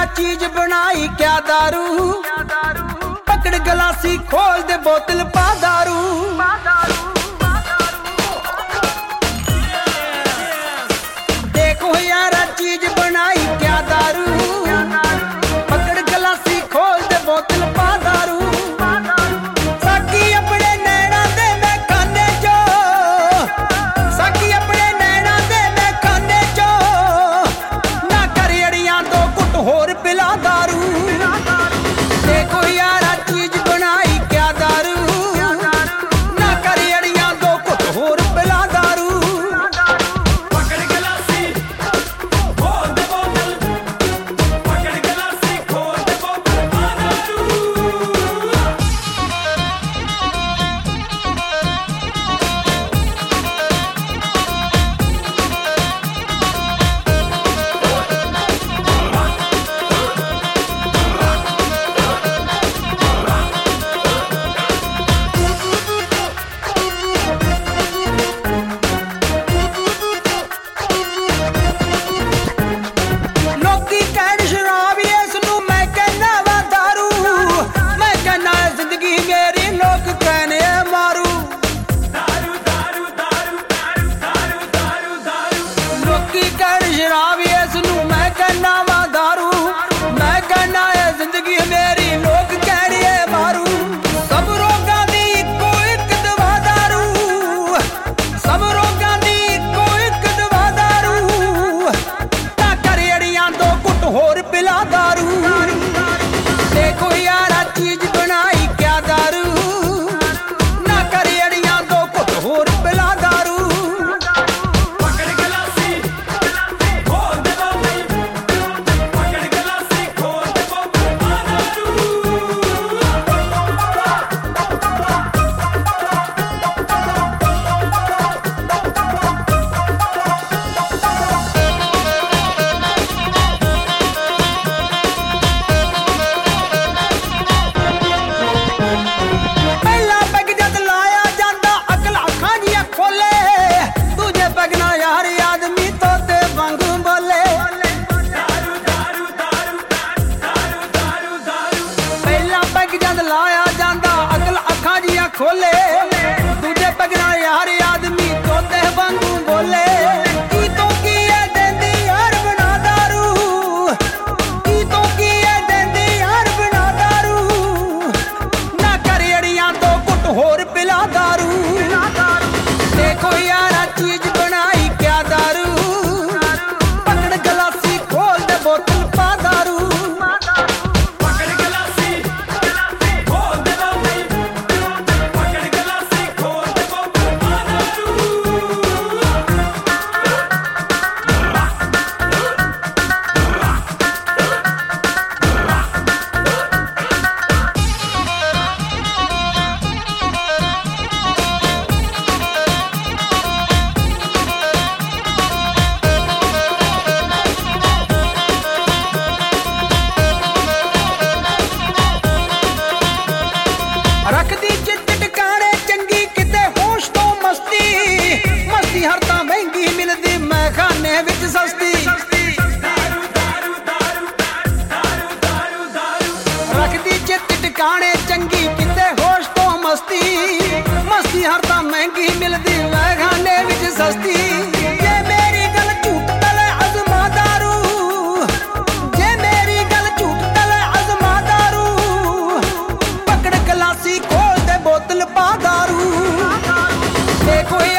चीज बनाई क्या दारू, पकड़ गलासी खोल दे बोतल पा दारू। देखो यारा चीज बनाई क्या दारू, पकड़ गलासी खोल दे बोतल पा दारू। साकी अपने नैना दे मैं खाने चो, साकी अपने नैना दे मैं खाने चो, ना कर अड़ियां दो कुट होर पिला दारू। देखो यारा चीज बनाई क्या दारू, ना कर अड़ियां दो कुट होर पिला दारू। पकड़ गलासी खोल दे बोतल, पकड़ गलासी खोल दे बोतल पा दारू। लोकी कहण शराब इसनू मैं कहना वा दारू, मैं कहना जिंदगी मेरी लोग कहने मारू। दारू दारू दारू दारू दारू दारू दारू। लोकी कहण शराब इसनू मैं कहना वा दारू, मैं कहना है जिंदगी मेरी लोग कहने मारू। सब रोगां दी इक्को इक दवा दारू, सब रोगां दी इक्को इक दवा दारू। ना कर अड़ियां दो कुट होर पिला दारू। देखो यारा चीज बनाई क्या दारू, ना कर अड़ियां दो कुट होर पिला दारू। पकड़ गलासी खोल दे बोतल, पकड़ गलासी खोल दे बोतल पा दारू। ਪਹਿਲਾ ਪੈਗ ਜਦ ਲਾਇਆ ਜਾਂਦਾ ਅਕਲ ਅੱਖਾਂ ਜੀਆਂ ਖੋਲੇ, ਦੂਜੇ ਪੈਗ ਨਾਲ ਯਾਰ ਆਦਮੀ ਤੋਤੇ ਵਾਂਗੂ ਬੋਲੇ। दारू दारू दारू दारू दारू दारू। ਪਹਿਲਾ ਪੈਗ ਜਦ ਲਾਇਆ ਜਾਂਦਾ ਅਕਲ ਅੱਖਾਂ ਜੀਆਂ ਖੋਲੇ, ਦੂਜੇ ਪੈਗ ਨਾਲ ਯਾਰ ਆਦਮੀ ਤੋਤੇ ਵਾਂਗੂ ਬੋਲੇ। ਕੀ ਤੋਂ ਕੀ ਇਹ ਦਿੰਦੀ ਯਾਰ ਬਣਾ ਦਾਰੂ, ਕੀ ਤੋਂ ਕੀ ਇਹ ਦਿੰਦੀ ਯਾਰ ਬਣਾ ਦਾਰੂ। ਨਾ ਕਰ ਅੜੀਆਂ ਦੋ ਕੁੱਟ ਹੋਰ ਪਿਲਾ ਦਾਰੂ। देखो यारा चीज बनाई क्या दारू, पकड़ गलासी खोल दे बोतल पा दारू। पकड़ गलासी खोल दे बोतल, पकड़ गलासी खोल दे बोतल पा दारू। रखदी चित टिकाणे चंगी किते होश तो मस्ती, मस्ती हर तां महंगी मिलदी मैं खाने विच सस्ती। दारू दारू दारू दारू दारू दारू। रखदी चित टिकाणे चंगी किते होश तो मस्ती, मस्ती हर तां महंगी मिलदी मैं खाने विच सस्ती। जे मेरी गल झूठ तले अजमा दारू, जे मेरी गल झूठ तले अजमा दारू। पकड़ गलासी खोल दे बोतल पा दारू। देखो